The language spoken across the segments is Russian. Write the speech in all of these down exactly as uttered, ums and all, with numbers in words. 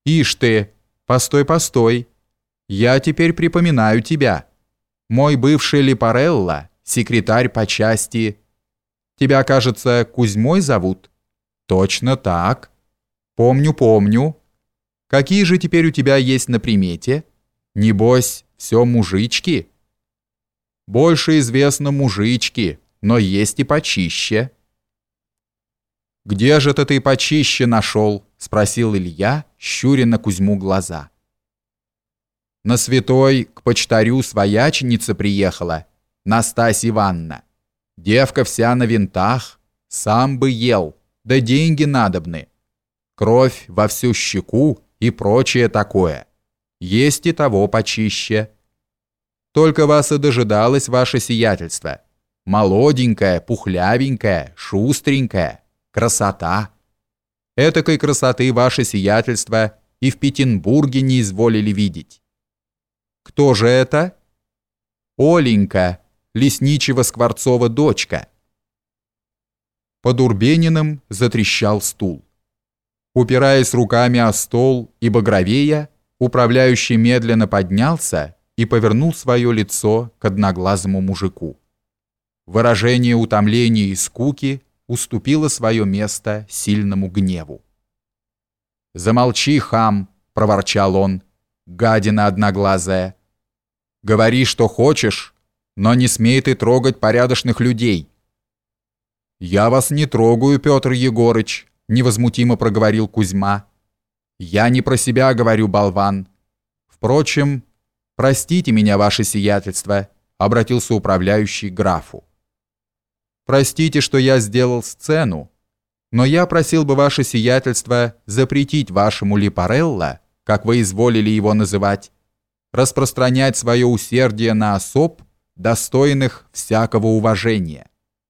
Ишь ты, постой, постой. Я теперь припоминаю тебя. Мой бывший Липарелло, секретарь по части. Тебя, кажется, Кузьмой зовут? Точно так. Помню, помню. Какие же теперь у тебя есть на примете? Небось, все мужички? Больше известно мужички, но есть и почище. «Где же это ты почище нашел?» — спросил Илья, щуря на Кузьму глаза. «На святой к почтарю свояченица приехала, Настасья Ивановна. Девка вся на винтах, сам бы ел, да деньги надобны. Кровь во всю щеку и прочее такое. Есть и того почище. Только вас и дожидалось ваше сиятельство. Молоденькая, пухлявенькая, шустренькая. Красота! Этакой красоты ваше сиятельство и в Петербурге не изволили видеть. Кто же это? Оленька, лесничего Скворцова дочка. Под Урбениным затрещал стул. Упираясь руками о стол и багровея, управляющий медленно поднялся и повернул свое лицо к одноглазому мужику. Выражение утомления и скуки уступило свое место сильному гневу. «Замолчи, хам!» — проворчал он, гадина одноглазая. «Говори, что хочешь, но не смей ты трогать порядочных людей». «Я вас не трогаю, Петр Егорыч», — невозмутимо проговорил Кузьма. «Я не про себя говорю, болван. Впрочем, простите меня, ваше сиятельство», — обратился управляющий к графу. «Простите, что я сделал сцену, но я просил бы ваше сиятельство запретить вашему Липарелло, как вы изволили его называть, распространять свое усердие на особ, достойных всякого уважения».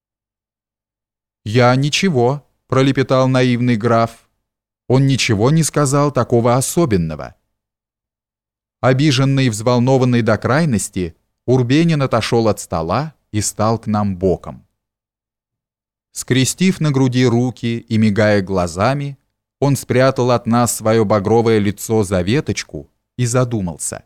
«Я ничего», — пролепетал наивный граф. «Он ничего не сказал такого особенного». Обиженный и взволнованный до крайности, Урбенин отошел от стола и стал к нам боком. Скрестив на груди руки и мигая глазами, он спрятал от нас свое багровое лицо за веточку и задумался.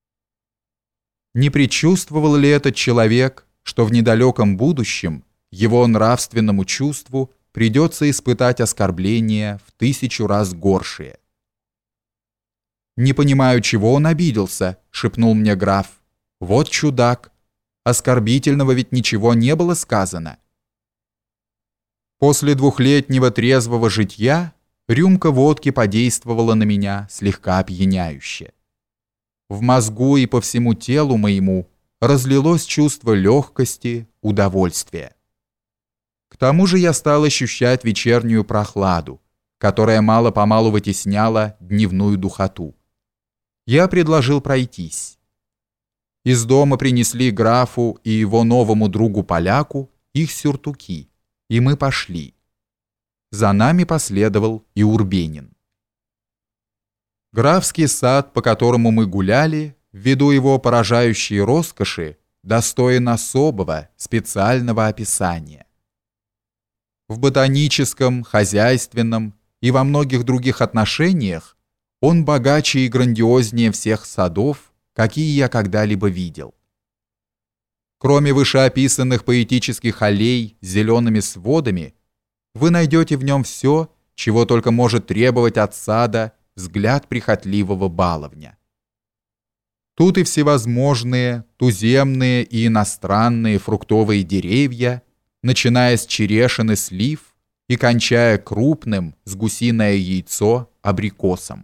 Не предчувствовал ли этот человек, что в недалеком будущем его нравственному чувству придется испытать оскорбления в тысячу раз горшие? «Не понимаю, чего он обиделся», — шепнул мне граф. «Вот чудак! Оскорбительного ведь ничего не было сказано». После двухлетнего трезвого житья рюмка водки подействовала на меня слегка опьяняюще. В мозгу и по всему телу моему разлилось чувство легкости, удовольствия. К тому же я стал ощущать вечернюю прохладу, которая мало-помалу вытесняла дневную духоту. Я предложил пройтись. Из дома принесли графу и его новому другу-поляку их сюртуки, и мы пошли. За нами последовал и Урбенин. Графский сад, по которому мы гуляли, ввиду его поражающей роскоши, достоин особого, специального описания. В ботаническом, хозяйственном и во многих других отношениях он богаче и грандиознее всех садов, какие я когда-либо видел. Кроме вышеописанных поэтических аллей с зелеными сводами, вы найдете в нем все, чего только может требовать от сада взгляд прихотливого баловня. Тут и всевозможные туземные и иностранные фруктовые деревья, начиная с черешин и слив и кончая крупным с гусиное яйцо абрикосом.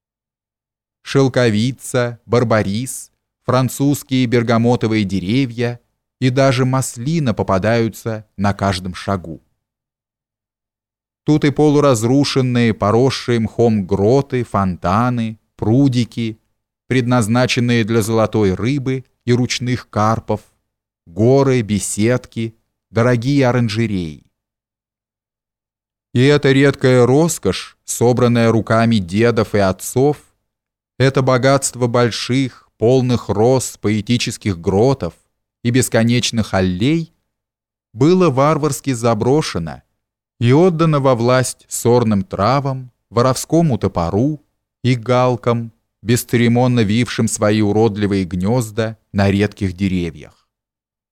Шелковица, барбарис, французские бергамотовые деревья и даже маслина попадаются на каждом шагу. Тут и полуразрушенные, поросшие мхом гроты, фонтаны, прудики, предназначенные для золотой рыбы и ручных карпов, горы, беседки, дорогие оранжереи. И эта редкая роскошь, собранная руками дедов и отцов, это богатство больших, полных роз поэтических гротов и бесконечных аллей было варварски заброшено и отдано во власть сорным травам, воровскому топору и галкам, бесцеремонно вившим свои уродливые гнезда на редких деревьях.